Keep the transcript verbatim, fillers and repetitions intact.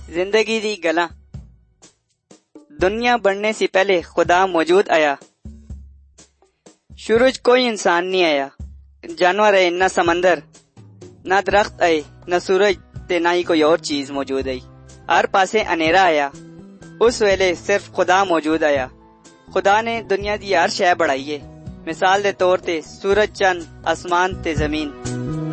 जिंदगी दी गला। दुनिया बढ़ने से पहले खुदा मौजूद आया। शुरूज कोई इंसान नहीं आया, जानवर है न समंदर, न दरख्त आए न सूरज ते ना ही कोई और चीज मौजूद आई। हर पासे अनेरा आया, उस वेले सिर्फ खुदा मौजूद आया। खुदा ने दुनिया दी हर शय बढ़ाई है, मिसाल दे तौर ते सूरज, चंद, आसमान ते जमीन।